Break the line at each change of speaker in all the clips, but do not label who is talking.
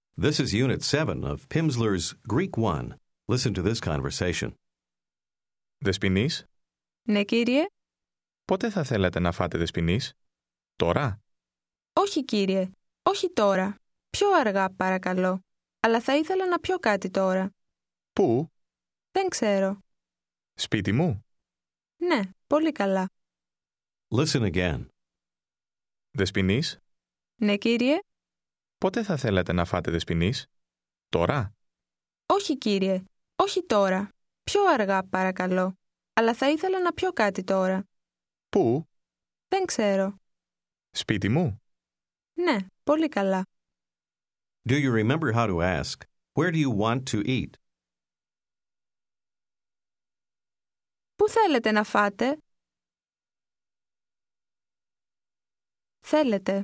This is Unit 7 of Pimsleur's Greek 1. Listen to this conversation.
Δεσποινής,
Ναι, κύριε.
πότε θα θέλατε να φάτε δεσποινής? Τώρα?
Όχι, κύριε. Όχι τώρα. Πιο αργά, παρακαλώ. Αλλά θα ήθελα να πιω κάτι τώρα.
Πού?
Δεν ξέρω.
Σπίτι μου?
Ναι, πολύ καλά.
Listen again.
Δεσποινής,
Ναι, κύριε.
πότε θα θέλατε να φάτε δεσποινής? Τώρα?
Όχι, κύριε. Όχι τώρα. Πιο αργά, παρακαλώ. Αλλά θα ήθελα να πιω κάτι τώρα.
Πού?
Δεν ξέρω.
Σπίτι μου?
Ναι, πολύ καλά.
Do you remember how to ask, where do you want to eat?
Πού θέλετε να φάτε? Θέλετε.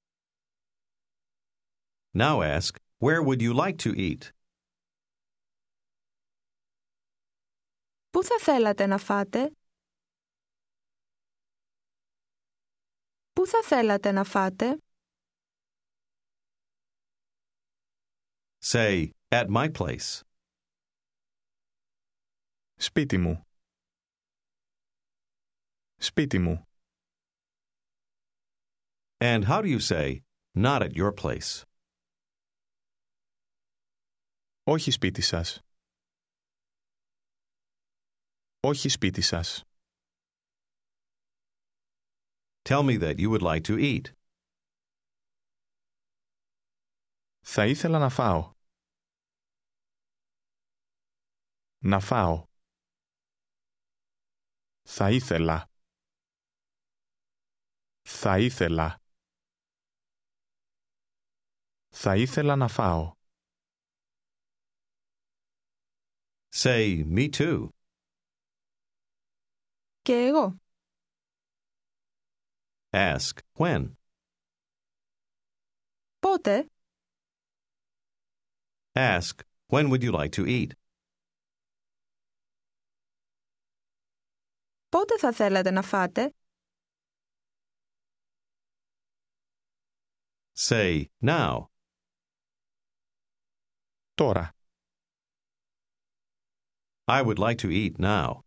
Now ask, where would you like to eat?
Πού θα θέλατε να φάτε? Πού θα θέλατε να φάτε?
Say, at my place.
Σπίτι μου. Σπίτι μου.
And how do you say, not at your place?
Όχι σπίτι σας. Όχι σπίτι σας.
Tell me that you would like to eat.
Θα ήθελα να φάω. Να φάω. Θα ήθελα. Θα ήθελα. Θα ήθελα να φάω.
Say, me too.
Και εγώ.
Ask, when?
Πότε?
Ask, when would you like to eat?
Πότε θα θέλατε να φάτε?
Say, now.
Τώρα.
I would like to eat now.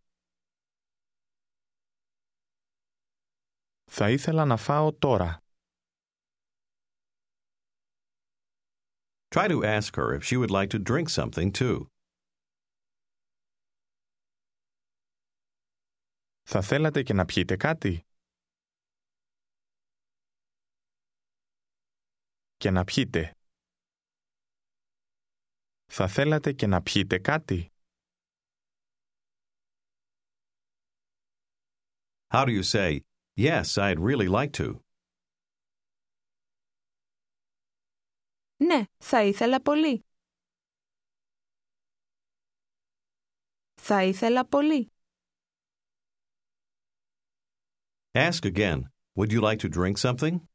Θα ήθελα να φάω τώρα.
Try to ask her if she would like to drink something too.
Θα θέλατε και να πιείτε κάτι? Και να πιείτε. Θα θέλατε και να πιείτε κάτι?
How do you say, yes, I'd really like to?
Ναι, θα ήθελα πολύ. Θα ήθελα πολύ.
Ask again, would you like to drink something?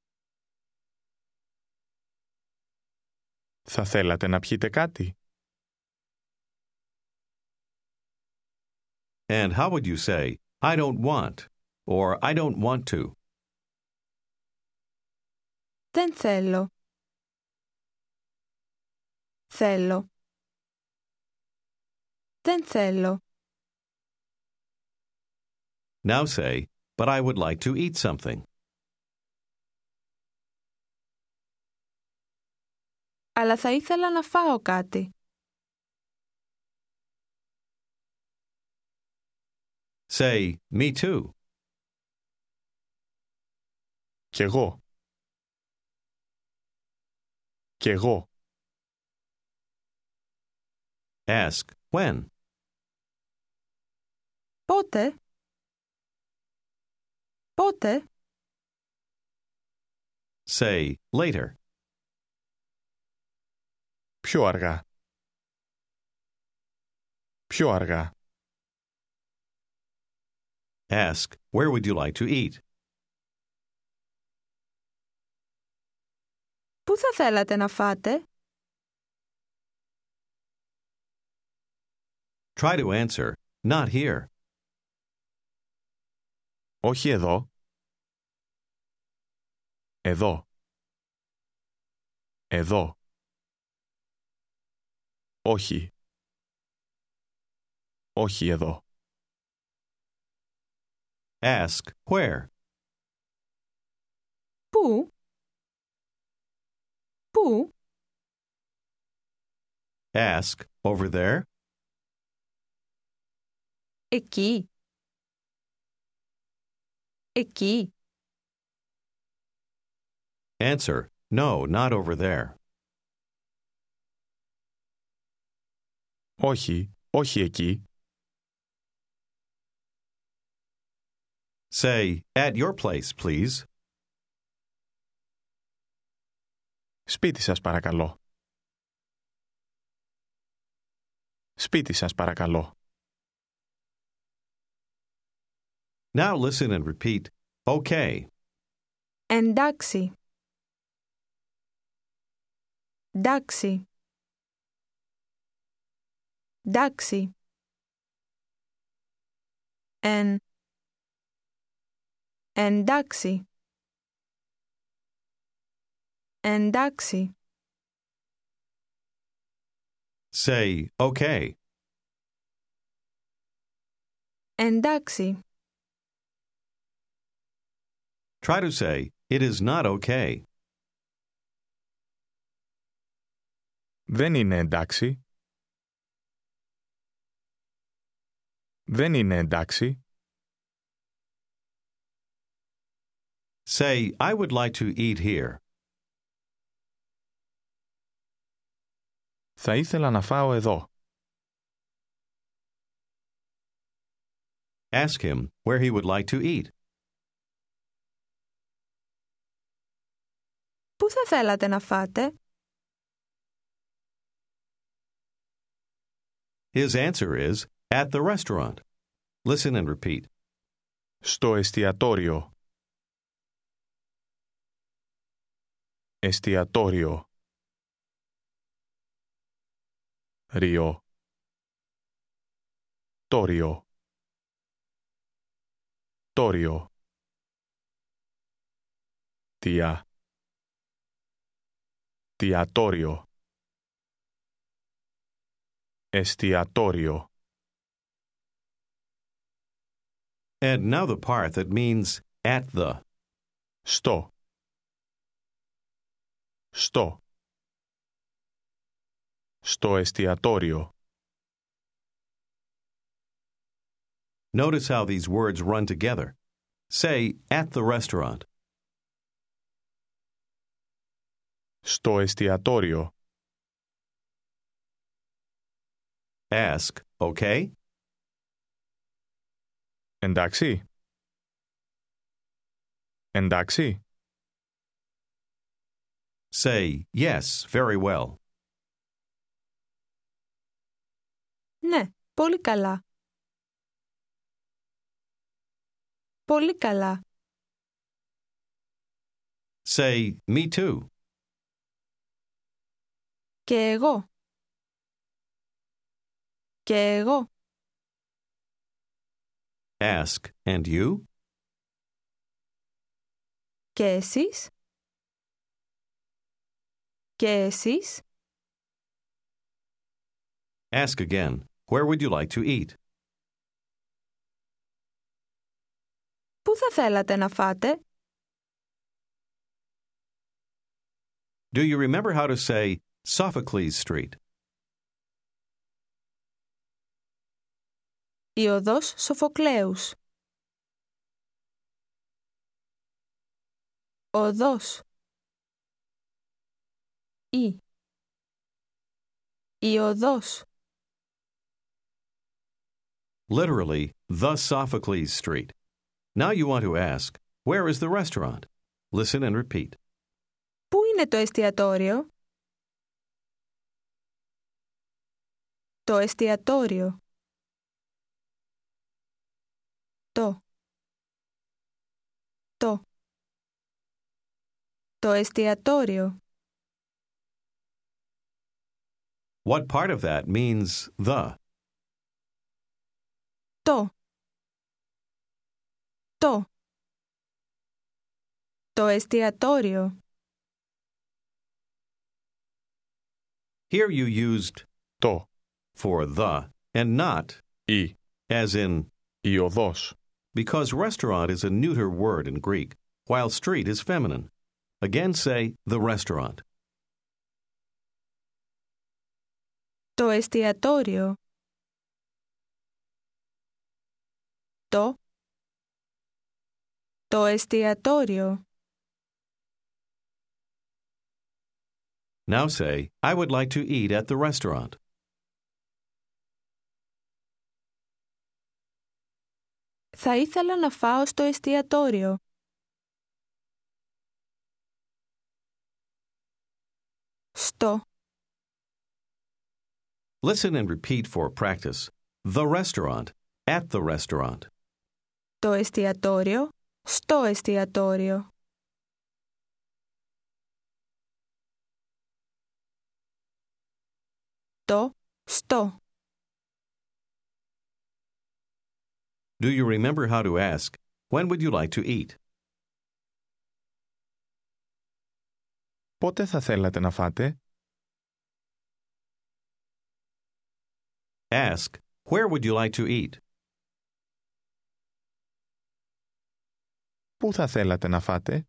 Θα θέλατε να πιείτε κάτι?
And how would you say, I don't want, or I don't want to?
Δεν θέλω. Θέλω. Δεν θέλω.
Now say, but I would like to eat something.
Αλλά θα ήθελα να φάω κάτι.
Say, me too.
Κι εγώ. Κι εγώ.
Ask, when?
Πότε? Πότε?
Say, later.
Πιο αργά. Πιο αργά.
Ask, where would you like to eat?
Πού θα θέλατε να φάτε?
Try to answer, not here.
Όχι εδώ. Εδώ. Εδώ. Όχι. Όχι εδώ.
Ask where.
Πού? Πού?
Ask over there.
Εκεί. Εκεί.
Answer, no, not over there.
Όχι. Όχι εκεί.
Say, at your place, please.
Σπίτι σας παρακαλώ. Σπίτι σας παρακαλώ.
Now listen and repeat, okay.
Εντάξει. Εντάξει. Εντάξει. Εντάξει. Εντάξει.
Say, okay.
Εντάξει.
Try to say, it is not okay.
Δεν είναι εντάξει. Δεν είναι εντάξει.
Say, I would like to eat here.
Θα ήθελα να φάω εδώ.
Ask him where he would like to eat.
Πού θα θέλατε να φάτε?
His answer is, at the restaurant. Listen and repeat.
Στο εστιατόριο. Εστιατόριο. Ρίο. Τόριο. Τόριο. Τια. Τιατόριο. Εστιατόριο.
And now the part that means at the.
Στο. Στο. Στο εστιατόριο.
Notice how these words run together. Say, at the restaurant.
Στο εστιατόριο.
Ask, okay?
Εντάξει. Εντάξει.
Say, yes, very well.
Ναι, πολύ καλά. Πολύ καλά.
Say, me too.
Και εγώ. Και εγώ.
Ask, and you?
Και εσείς? Και εσείς?
Ask again, where would you like to eat?
Πού θα θέλατε να φάτε?
Do you remember how to say Sophocles Street?
Η οδός Σοφοκλέους. Οδός. Η οδός.
Literally, the Sophocles Street. Now you want to ask, where is the restaurant? Listen and repeat.
Πού είναι το εστιατόριο? Το εστιατόριο. Το εστιατόριο.
What part of that means the?
Το εστιατόριο.
Here you used
το,
for the and not
η,
as in,
η οδός.
because restaurant is a neuter word in Greek, while street is feminine. Again say the restaurant.
Το εστιατόριο. Το εστιατόριο.
Now say, I would like to eat at the restaurant.
Θα ήθελα να φάω στο εστιατόριο. Στο.
Listen and repeat for practice. The restaurant, at the restaurant.
Το εστιατόριο. Στο εστιατόριο. Στο.
Do you remember how to ask, when would you like to eat?
Πότε θα θέλατε να φάτε?
Ask, where would you like to eat?
Πού θα θέλατε να φάτε?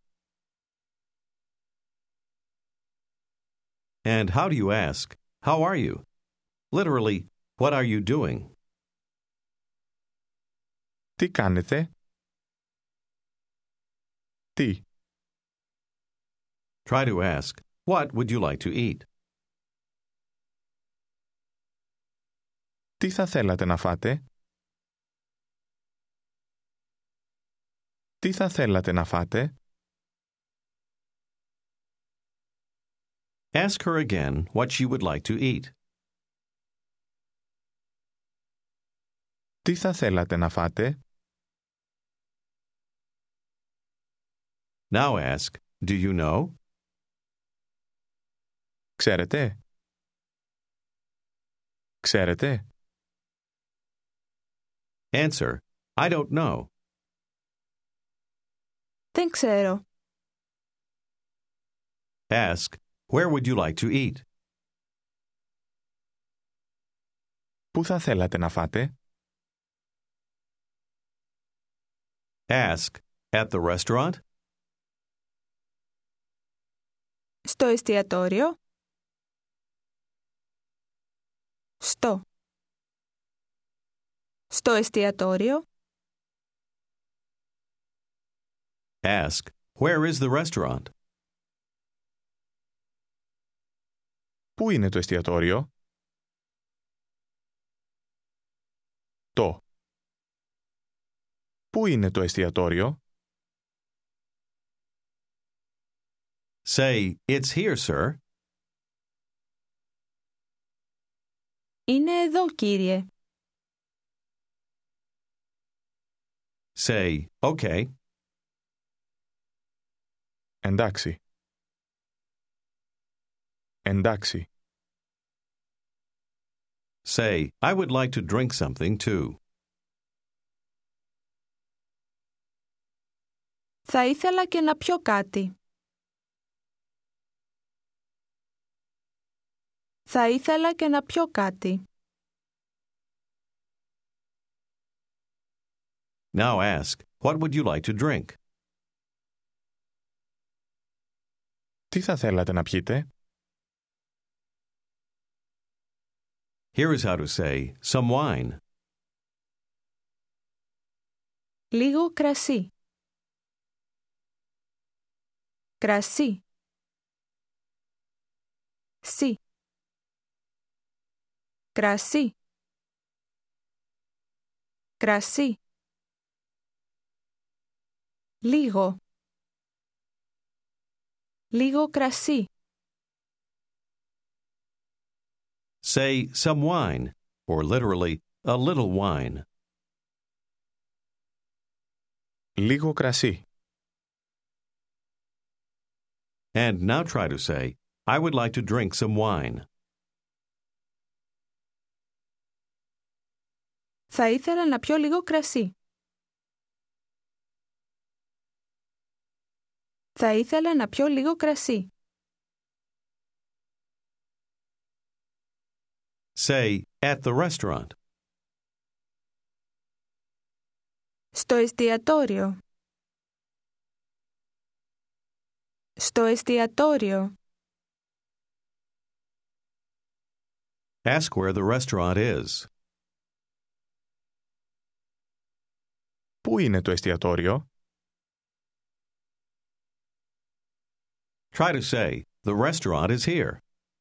And how do you ask, how are you? Literally, what are you doing?
Τι κάνετε? Τι?
Try to ask, what would you like to eat?
Τι θα θέλατε να φάτε? Τι θα θέλατε να φάτε?
Ask her again what she would like to eat.
Τι θα θέλατε να φάτε?
Now ask, do you know?
Ξέρετε? Ξέρετε?
Answer, I don't know.
Δεν ξέρω.
Ask, where would you like to eat?
Πού θα θέλατε να φάτε?
Ask, at the restaurant?
Στο εστιατόριο. Στο εστιατόριο.
Ask, where is the restaurant?
Πού είναι το εστιατόριο? Το. Πού είναι το εστιατόριο?
Say, it's here, sir.
Είναι εδώ, κύριε.
Say, okay.
Εντάξει. Εντάξει.
Say, I would like to drink something too.
Θα ήθελα και να πιω κάτι. Θα ήθελα και να πιω κάτι.
Now ask, what would you like to drink?
Τι θα θέλατε να πιείτε?
Here is how to say, some wine.
Λίγο κρασί. Κρασί. Σι. Κρασί. Κρασί. Λίγο. Λίγο κρασί.
Say, some wine, or literally, a little wine.
Λίγο κρασί.
And now try to say, I would like to drink some wine.
Θα ήθελα να πιω λίγο κρασί. Θα ήθελα να πιω λίγο κρασί.
Say, at the restaurant.
Στο εστιατόριο. Στο εστιατόριο.
Ask where the restaurant is.
Πού είναι το εστιατόριο?
Try to say, the restaurant is here.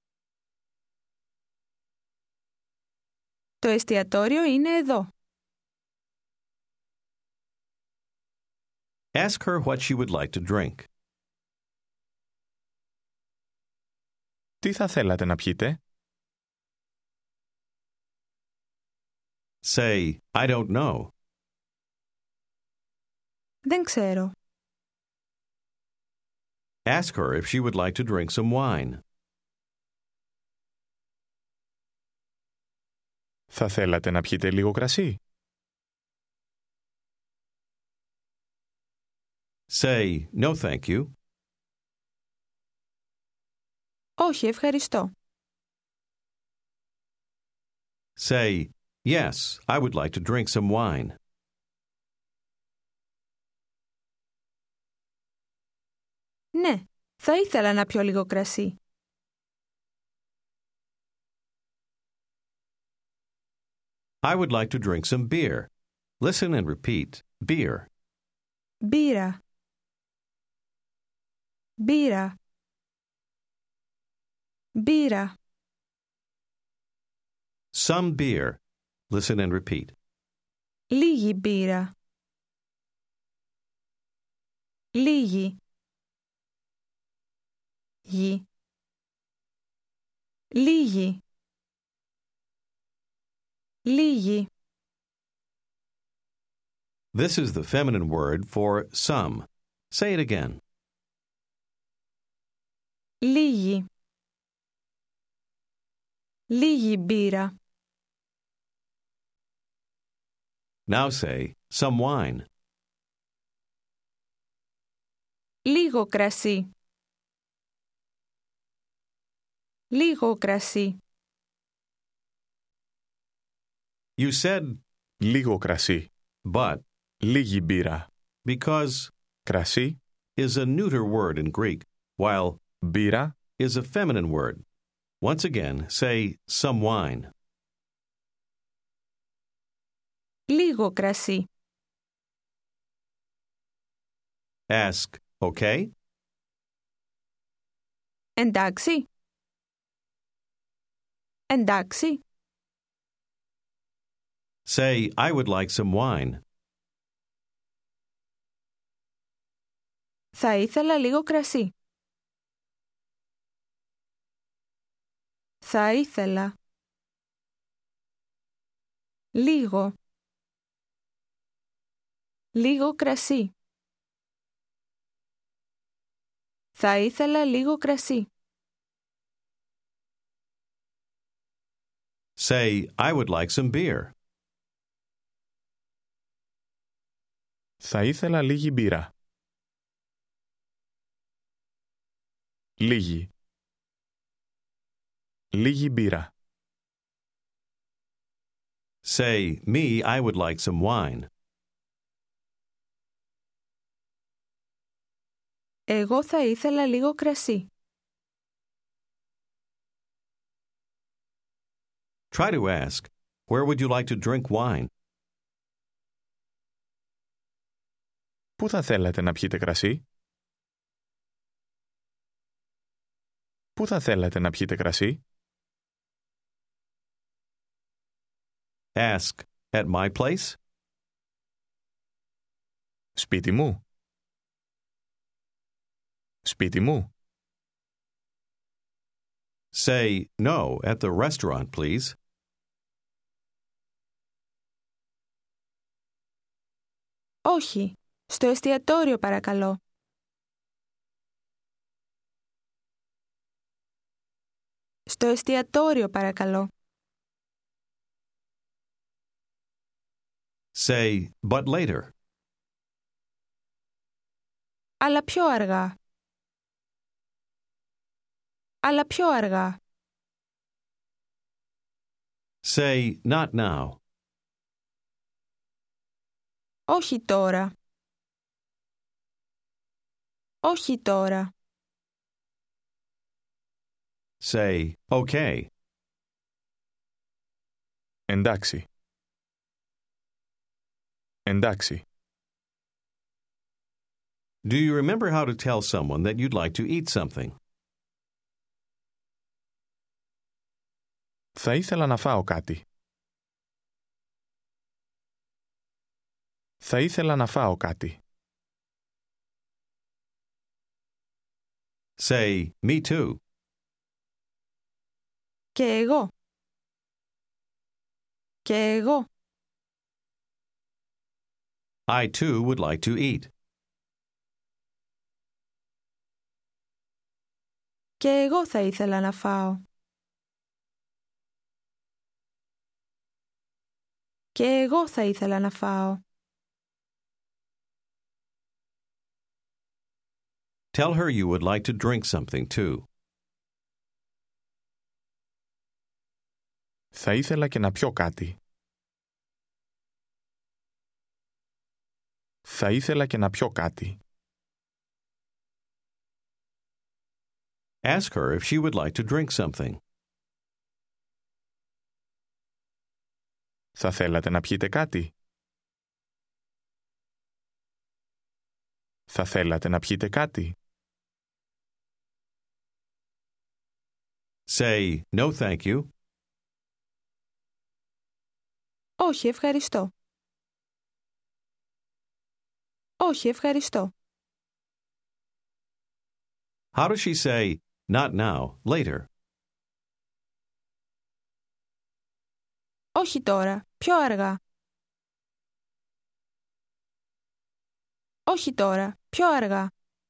Το εστιατόριο είναι εδώ.
Ask her what she would like to drink.
Τι θα θέλατε να πιείτε?
Say, I don't know.
Δεν ξέρω.
Ask her if she would like to drink some wine.
Θα θέλατε να πιείτε λίγο κρασί?
Say, no thank you.
Όχι, ευχαριστώ.
Say, yes, I would like to drink some wine.
Ναι, θα ήθελα να πιω λίγο κρασί.
I would like to drink some beer. Listen and repeat, beer.
Μπύρα. Μπύρα. Μπύρα.
Some beer. Listen and repeat.
Λίγη μπύρα. Λίγη. Γη. Λίγη. Λίγη.
This is the feminine word for some. Say it again.
Λίγη. Λίγη μπύρα.
Now say, some wine.
Λίγο κρασί. Λίγο κρασί.
You said
Λίγο κρασί.
but
Λίγη μπύρα.
because
Κρασί,
is a neuter word in Greek, while
μπύρα,
is a feminine word. Once again, say some wine.
Λίγο κρασί.
Ask, okay?
Εντάξει. Εντάξει.
Say, I would like some wine.
Θα ήθελα λίγο κρασί. Θα ήθελα. Λίγο. Λίγο κρασί. Θα ήθελα λίγο κρασί.
Say, I would like some beer.
θα ήθελα λίγη μπύρα. Λίγη. Λίγη μπύρα.
Say, me, I would like some wine.
Εγώ θα ήθελα λίγο κρασί.
Try to ask, where would you like to drink wine?
Πού θα θέλατε να πιείτε κρασί? Πού θα θέλατε να πιείτε κρασί?
Ask, at my place?
Σπίτι μου. Σπίτι μου.
Say, no, at the restaurant, please.
Όχι, στο εστιατόριο παρακαλώ. Στο εστιατόριο παρακαλώ.
Say, but later.
Αλλά πιο αργά. Αλλά πιο αργά.
Say, not now.
Όχι τώρα. Όχι τώρα.
Say, okay.
Εντάξει. Εντάξει.
Do you remember how to tell someone that you'd like to eat something?
Θα ήθελα να φάω κάτι. Θα ήθελα να φάω κάτι.
Say, me too.
Και εγώ. Και εγώ.
I too would like to eat.
Και εγώ θα ήθελα να φάω. Και εγώ θα ήθελα να φάω.
Tell her you would like to drink something too.
Θα ήθελα και να πιω κάτι. Θα ήθελα και να πιω κάτι.
Ask her if she would like to drink something.
Θα θέλατε να πιείτε κάτι. Θα θέλατε να πιείτε κάτι.
Say, no thank you.
Όχι, ευχαριστώ. Όχι, ευχαριστώ.
How does she say, not now, later?
Όχι τώρα, πιο αργά. Όχι τώρα, πιο αργά.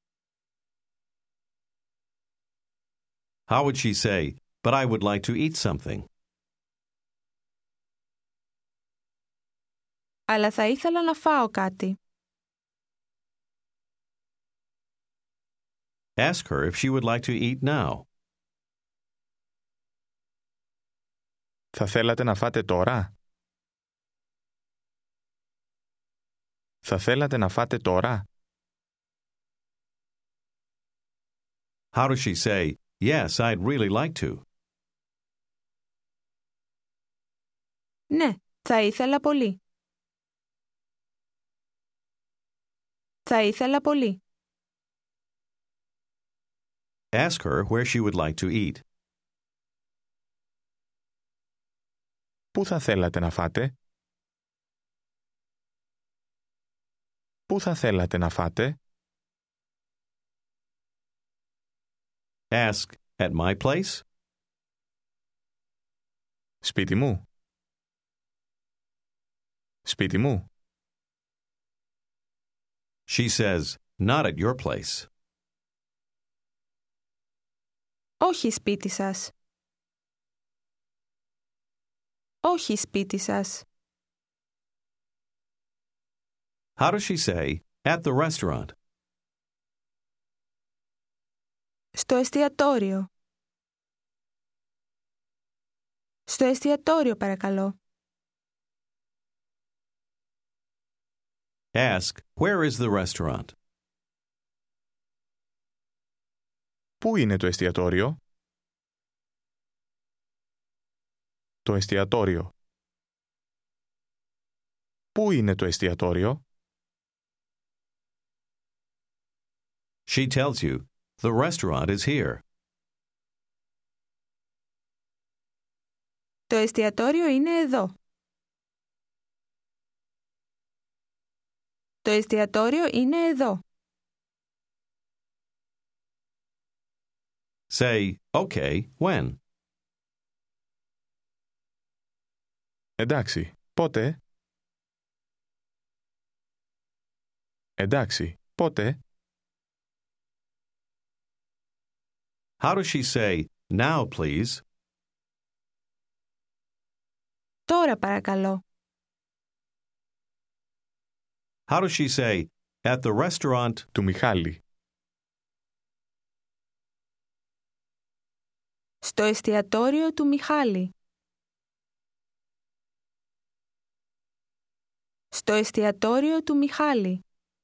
How would she say, but I would like to eat something?
Αλλά θα ήθελα να φάω κάτι.
Ask her if she would like to eat now.
Θα θέλατε να φάτε τώρα. Θα θέλατε να φάτε τώρα.
How does she say, yes, I'd really like to?
Ναι, θα ήθελα πολύ. Θα ήθελα πολύ.
Ask her where she would like to eat.
Πού θα θέλατε να φάτε. Πού θα θέλατε να φάτε.
Ask, at my place?
Σπίτι μου. Σπίτι μου.
She says, not at your place.
Όχι σπίτι σας. Όχι σπίτι σας.
How does she say, at the restaurant?
Στο εστιατόριο. Στο εστιατόριο, παρακαλώ.
Ask, where is the restaurant?
Πού είναι το εστιατόριο. Το εστιατόριο. Πού είναι το εστιατόριο.
She tells you, the restaurant is here.
Το εστιατόριο είναι εδώ. Το εστιατόριο είναι εδώ.
Say, okay, when?
Εντάξει, πότε. Εντάξει, πότε.
How does she say, now please?
Τώρα, παρακαλώ.
How does she say, at the restaurant?
Του Μιχάλη.
Στο εστιατόριο του Μιχάλη. Στο εστιατόριο του Μιχάλη.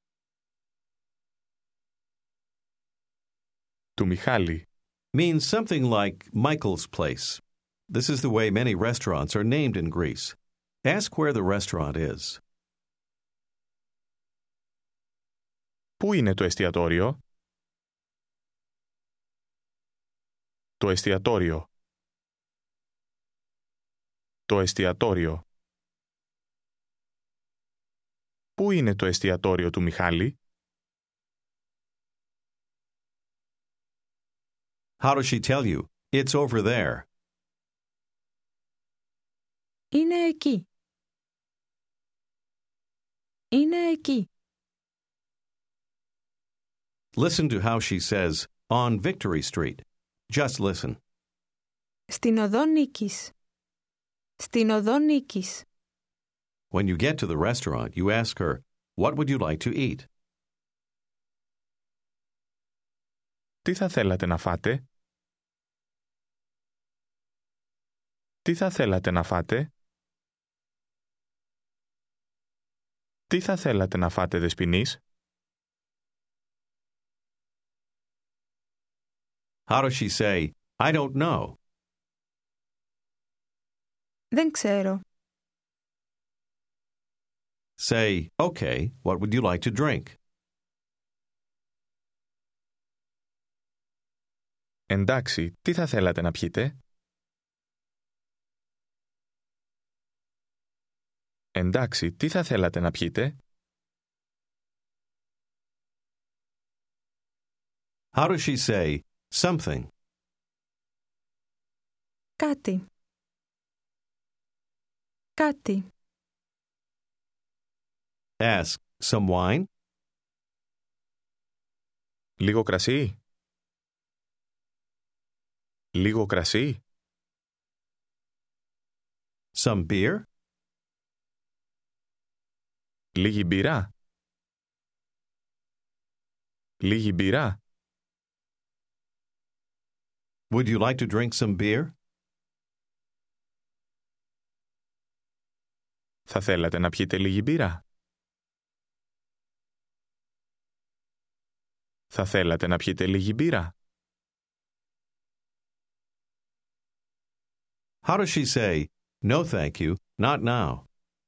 Του Μιχάλη.
Means something like Michael's place. This is the way many restaurants are named in Greece. Ask where the restaurant is.
Πού είναι το εστιατόριο? Το εστιατόριο. Το εστιατόριο. Πού είναι το εστιατόριο του Μιχάλη?
How does she tell you? It's over there.
Είναι εκεί. Είναι εκεί.
Listen to how she says, on Victory Street. Just listen.
Στην οδό Νίκης. Στην οδό Νίκης.
When you get to the restaurant, you ask her, what would you like to eat?
Τι θα θέλατε να φάτε? Τι θα θέλατε να φάτε? Τι θα θέλατε να φάτε, δεσποινής?
How does she say, I don't know?
Δεν ξέρω.
Say, okay, what would you like to drink?
Εντάξει, τι θα θέλατε να πιείτε? Εντάξει, τι θα θέλατε να πιείτε?
How does she say, something?
Κάτι. Κάτι.
Ask, some wine?
Λίγο κρασί? Λίγο κρασί?
Some beer?
Λίγη μπύρα? Λίγη μπύρα?
Would you like to drink some beer?
Θα θέλατε να πιείτε λίγη μπύρα? Θα θέλατε να πιείτε λίγη μπύρα?
How does she say, no thank you, not now?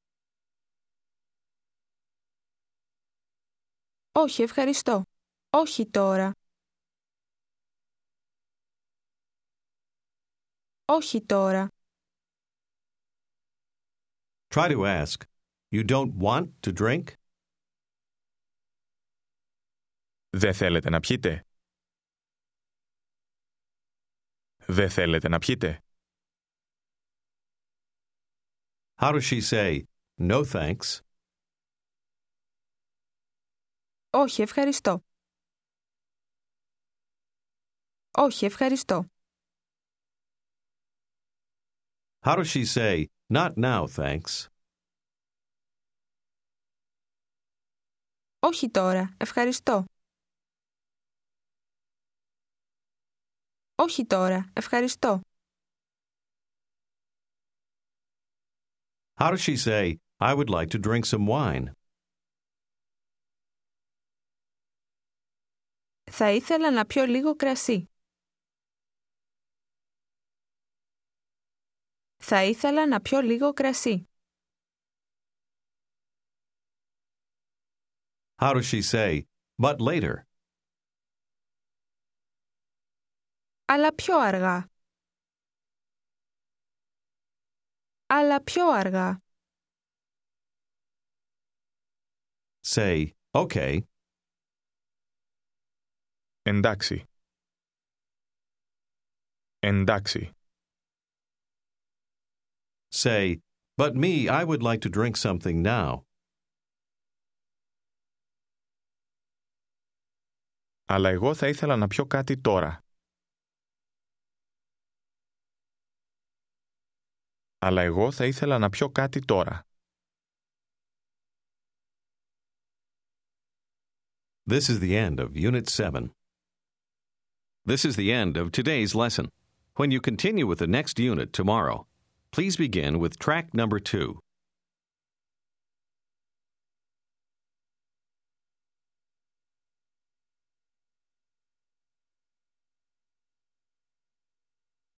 Όχι, ευχαριστώ. Όχι τώρα. Όχι τώρα.
Try to ask, you don't want to drink?
Δεν θέλετε να πιείτε? Δεν θέλετε να πιείτε?
How does she say, no thanks?
Όχι, ευχαριστώ. Όχι, ευχαριστώ.
How does she say, not now, thanks?
Όχι τώρα, ευχαριστώ. Όχι τώρα, ευχαριστώ.
How does she say, I would like to drink some wine?
Θα ήθελα να πιω λίγο κρασί. Θα ήθελα να πιω λίγο κρασί.
How does she say, but later?
Αλλά πιο αργά. Αλλά πιο αργά.
Say, okay.
Εντάξει. Εντάξει.
Say, but me, I would like to drink something now.
Αλλά εγώ θα ήθελα να πιω κάτι τώρα. Αλλά εγώ θα ήθελα να πιω κάτι τώρα.
This is the end of Unit 7. This is the end of today's lesson. When you continue with the next unit tomorrow, please begin with track number 2.